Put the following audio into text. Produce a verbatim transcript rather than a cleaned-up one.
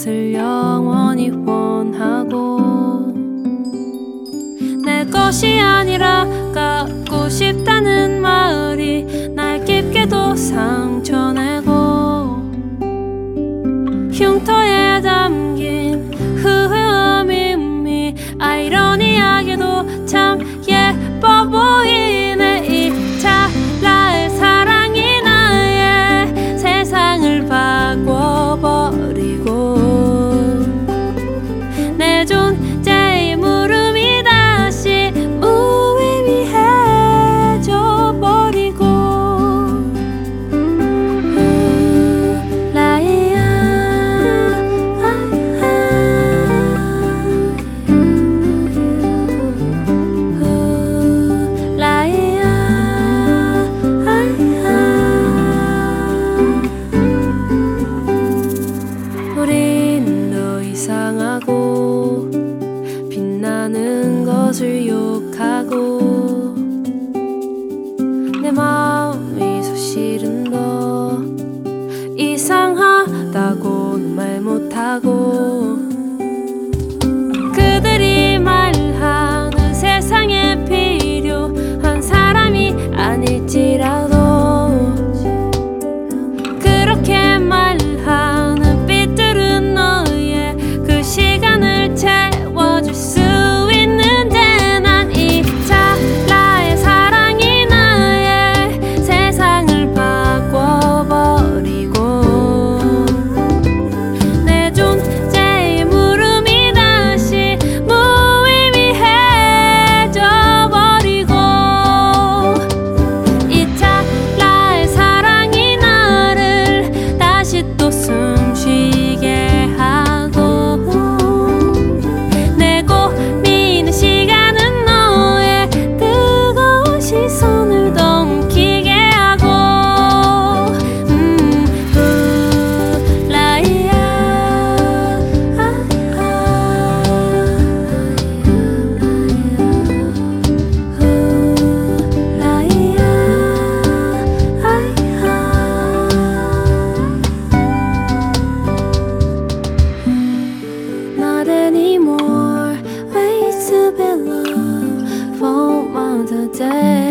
것을 영원히 원하고 내 것이 아니라 갖고 싶다는 말이 날 깊게도 상처내고 흉터에 담긴 후회와 미움이 아이러니하게도 참 예뻐 보이네. 이 찰나의 사랑이 나의 세상을 바꿔버리고 내 존재의 물음이 다시 무의미해져 버리고 라이야 라이야 우린 더 이상하고 빛나는 것을 욕하고 내 마음이 사실은 더 이상하다고는 말 못하고 그들이 말하는 세상에 필요한 사람이 아닐지라도 그렇게 말하는 빛들은 너의 그 시간을 채워줄 수 있는데 난 이 찰나의 사랑이 나의 세상을 바꿔버리고 내 존재의 물음이 다시 무의미해져 버리고 이 찰나의 사랑이 나를 다시 또 숨쉬게 하고 내 고민의 시간은 너의 뜨거운 시선을 넘기게 하고 음, 우, 라이야 아, 아, 우, 라이야 아, 아. Not anymore, ways to be loved for another day.